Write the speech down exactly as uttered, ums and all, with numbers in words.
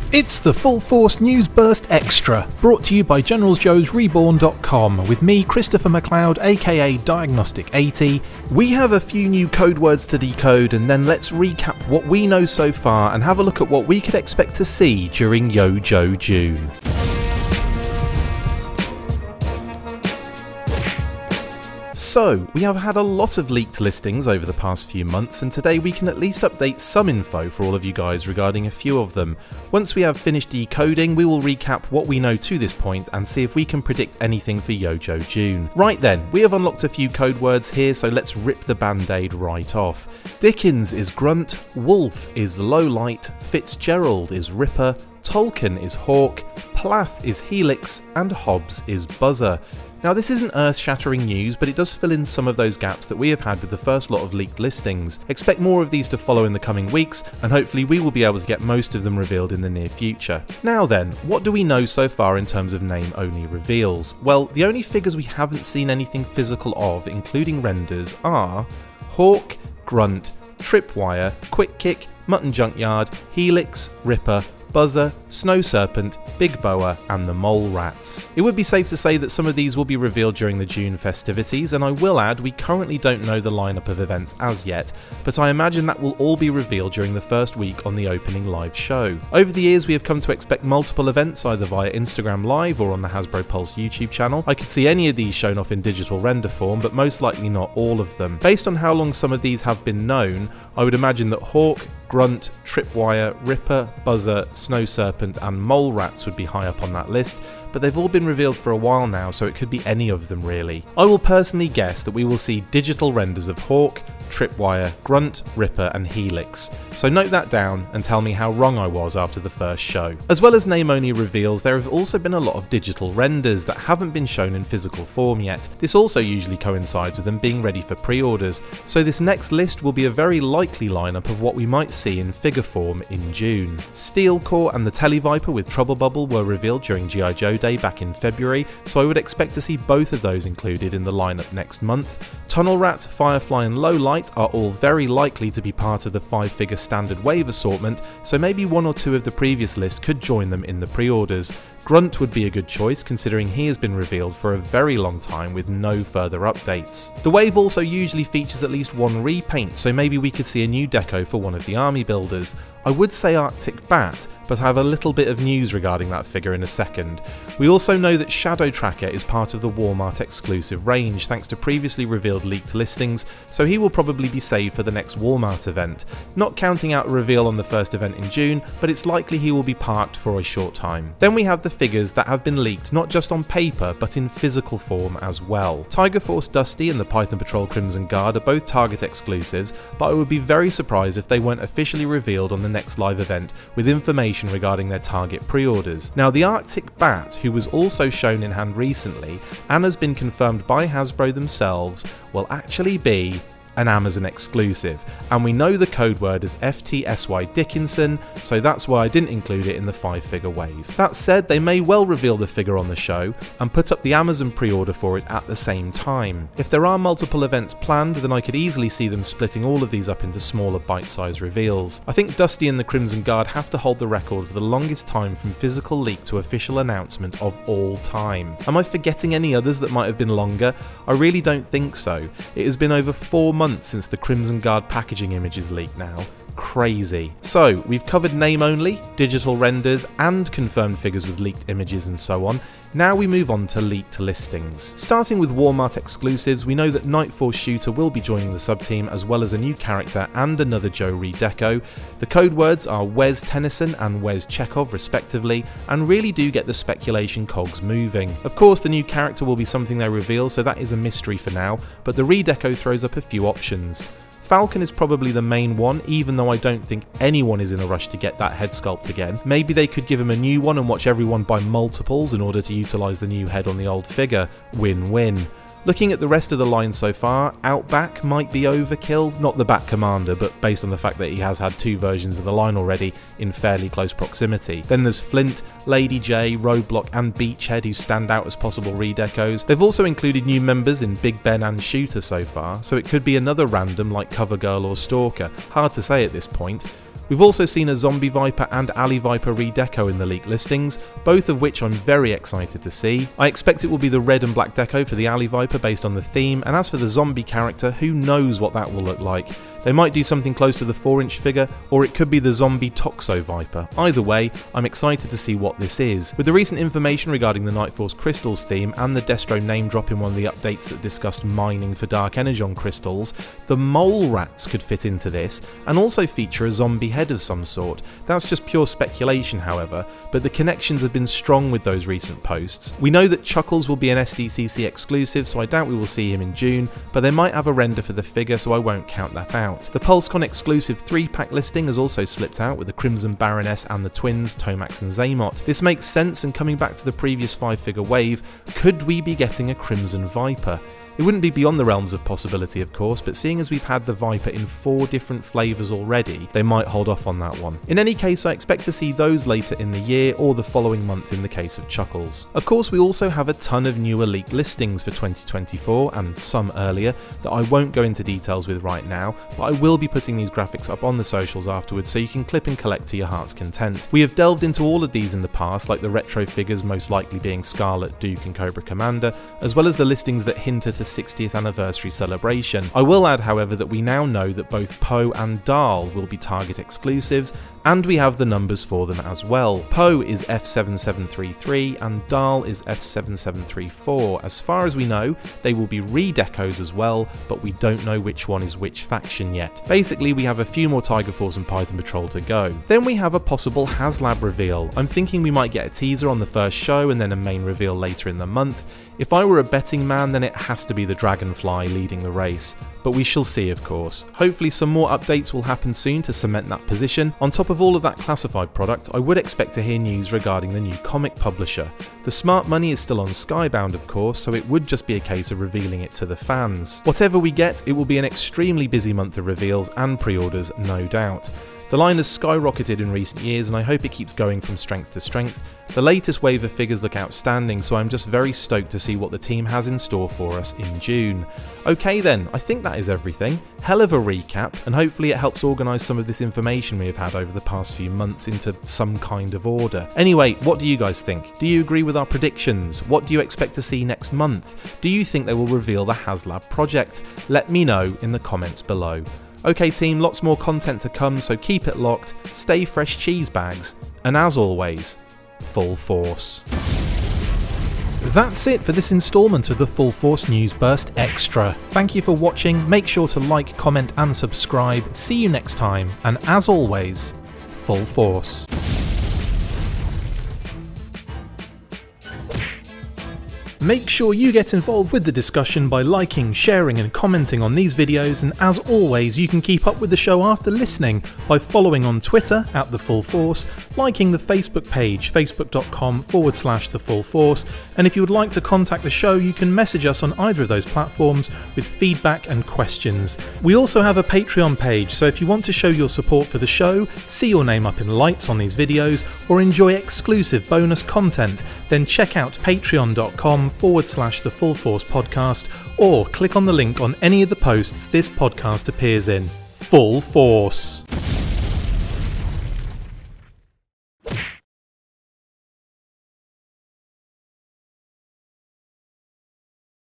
It's the Full Force News Burst Extra, brought to you by Generals Joes Reborn dot com, with me, Christopher McLeod, aka Diagnostic eighty. We have a few new code words to decode, and then let's recap what we know so far and have a look at what we could expect to see during Yo Joe June. So, we have had a lot of leaked listings over the past few months, and today we can at least update some info for all of you guys regarding a few of them. Once we have finished decoding, we will recap what we know to this point and see if we can predict anything for Yo Joe June. Right then, we have unlocked a few code words here, so let's rip the band-aid right off. Dickens is Grunt, Wolf is Lowlight, Fitzgerald is Ripper, Tolkien is Hawk, Plath is Helix, and Hobbs is Buzzer. Now, this isn't earth-shattering news, but it does fill in some of those gaps that we have had with the first lot of leaked listings. Expect more of these to follow in the coming weeks, and hopefully we will be able to get most of them revealed in the near future. Now then, what do we know so far in terms of name-only reveals? Well, the only figures we haven't seen anything physical of, including renders, are Hawk, Grunt, Tripwire, Quick Kick, Mutton Junkyard, Helix, Ripper, Buzzer, Snow Serpent, Big Boa, and the Mole Rats. It would be safe to say that some of these will be revealed during the June festivities, and I will add we currently don't know the lineup of events as yet, but I imagine that will all be revealed during the first week on the opening live show. Over the years we have come to expect multiple events either via Instagram Live or on the Hasbro Pulse YouTube channel. I could see any of these shown off in digital render form, but most likely not all of them. Based on how long some of these have been known, I would imagine that Hawk, Grunt, Tripwire, Ripper, Buzzer, Snow Serpent and Mole Rats would be high up on that list, but they've all been revealed for a while now, so it could be any of them really. I will personally guess that we will see digital renders of Hawk, Tripwire, Grunt, Ripper and Helix, so note that down and tell me how wrong I was after the first show. As well as name-only reveals, there have also been a lot of digital renders that haven't been shown in physical form yet. This also usually coincides with them being ready for pre-orders, so this next list will be a very likely lineup of what we might see in figure form in June. Steel Core and the Televiper with Trouble Bubble were revealed during G I Joe Day back in February, so I would expect to see both of those included in the lineup next month. Tunnel Rat, Firefly and Lowlight are all very likely to be part of the five figure standard wave assortment, so maybe one or two of the previous list could join them in the pre-orders. Grunt would be a good choice considering he has been revealed for a very long time with no further updates. The wave also usually features at least one repaint, so maybe we could see a new deco for one of the army builders. I would say Arctic Bat, but I have a little bit of news regarding that figure in a second. We also know that Shadow Tracker is part of the Walmart exclusive range thanks to previously revealed leaked listings, so he will probably be saved for the next Walmart event. Not counting out a reveal on the first event in June, but it's likely he will be parked for a short time. Then we have the figures that have been leaked not just on paper but in physical form as well. Tiger Force Dusty and the Python Patrol Crimson Guard are both Target exclusives, but I would be very surprised if they weren't officially revealed on the next live event with information regarding their Target pre-orders. Now, the Arctic Bat, who was also shown in hand recently and has been confirmed by Hasbro themselves, will actually be an Amazon exclusive, and we know the code word as F T S Y Dickinson, so that's why I didn't include it in the five figure wave. That said, they may well reveal the figure on the show and put up the Amazon pre-order for it at the same time. If there are multiple events planned, then I could easily see them splitting all of these up into smaller bite-sized reveals. I think Dusty and the Crimson Guard have to hold the record for the longest time from physical leak to official announcement of all time. Am I forgetting any others that might have been longer? I really don't think so. It has been over four months since the Crimson Guard packaging images leaked now. Crazy. So, we've covered name only, digital renders, and confirmed figures with leaked images and so on. Now we move on to leaked listings. Starting with Walmart exclusives, we know that Night Force Shooter will be joining the sub-team as well as a new character and another Joe redeco. The code words are Wes Tennyson and Wes Chekhov respectively, and really do get the speculation cogs moving. Of course, the new character will be something they reveal, so that is a mystery for now, but the redeco throws up a few options. Falcon is probably the main one, even though I don't think anyone is in a rush to get that head sculpt again. Maybe they could give him a new one and watch everyone buy multiples in order to utilise the new head on the old figure. Win-win. Looking at the rest of the line so far, Outback might be overkill, not the Bat Commander, but based on the fact that he has had two versions of the line already in fairly close proximity. Then there's Flint, Lady J, Roadblock and Beachhead who stand out as possible redecos. They've also included new members in Big Ben and Shooter so far, so it could be another random like Covergirl or Stalker, hard to say at this point. We've also seen a Zombie Viper and Alley Viper redeco in the leak listings, both of which I'm very excited to see. I expect it will be the red and black deco for the Alley Viper based on the theme, and as for the zombie character, who knows what that will look like. They might do something close to the four inch figure, or it could be the zombie Toxo Viper. Either way, I'm excited to see what this is. With the recent information regarding the Nightforce Crystals theme and the Destro name drop in one of the updates that discussed mining for Dark Energon crystals, the mole rats could fit into this and also feature a zombie head of some sort. That's just pure speculation, however, but the connections have been strong with those recent posts. We know that Chuckles will be an S D C C exclusive, so I doubt we will see him in June, but they might have a render for the figure, so I won't count that out. The PulseCon exclusive three pack listing has also slipped out with the Crimson Baroness and the twins, Tomax and Zaymot. This makes sense, and coming back to the previous five figure wave, could we be getting a Crimson Viper? It wouldn't be beyond the realms of possibility, of course, but seeing as we've had the Viper in four different flavours already, they might hold off on that one. In any case, I expect to see those later in the year or the following month in the case of Chuckles. Of course, we also have a ton of newer leak listings for twenty twenty-four, and some earlier, that I won't go into details with right now, but I will be putting these graphics up on the socials afterwards so you can clip and collect to your heart's content. We have delved into all of these in the past, like the retro figures most likely being Scarlet, Duke and Cobra Commander, as well as the listings that hint at a sixtieth anniversary celebration. I will add, however, that we now know that both Poe and Dahl will be Target exclusives, and we have the numbers for them as well. Poe is F seven seven three three and Dahl is F seven seven three four. As far as we know, they will be redecos as well, but we don't know which one is which faction yet. Basically, we have a few more Tiger Force and Python Patrol to go. Then we have a possible HasLab reveal. I'm thinking we might get a teaser on the first show and then a main reveal later in the month. If I were a betting man, then it has to be the Dragonfly leading the race, but we shall see, of course. Hopefully some more updates will happen soon to cement that position. On top of all of that classified product, I would expect to hear news regarding the new comic publisher. The smart money is still on Skybound, of course, so it would just be a case of revealing it to the fans. Whatever we get, it will be an extremely busy month of reveals and pre-orders, no doubt. The line has skyrocketed in recent years, and I hope it keeps going from strength to strength. The latest wave of figures look outstanding, so I'm just very stoked to see what the team has in store for us in June. Okay then, I think that is everything. Hell of a recap, and hopefully it helps organise some of this information we have had over the past few months into some kind of order. Anyway, what do you guys think? Do you agree with our predictions? What do you expect to see next month? Do you think they will reveal the HasLab project? Let me know in the comments below. Okay team, lots more content to come, so keep it locked, stay fresh cheese bags, and as always, full force. That's it for this instalment of the Full Force News Burst Extra. Thank you for watching, make sure to like, comment and subscribe, see you next time, and as always, full force. Make sure you get involved with the discussion by liking, sharing and commenting on these videos, and as always you can keep up with the show after listening by following on Twitter at The Full Force, liking the Facebook page facebook.com forward slash The Full Force, and if you would like to contact the show you can message us on either of those platforms with feedback and questions. We also have a Patreon page, so if you want to show your support for the show, see your name up in lights on these videos, or enjoy exclusive bonus content, then check out patreon.com forward slash the Full Force podcast, or click on the link on any of the posts this podcast appears in. Full Force.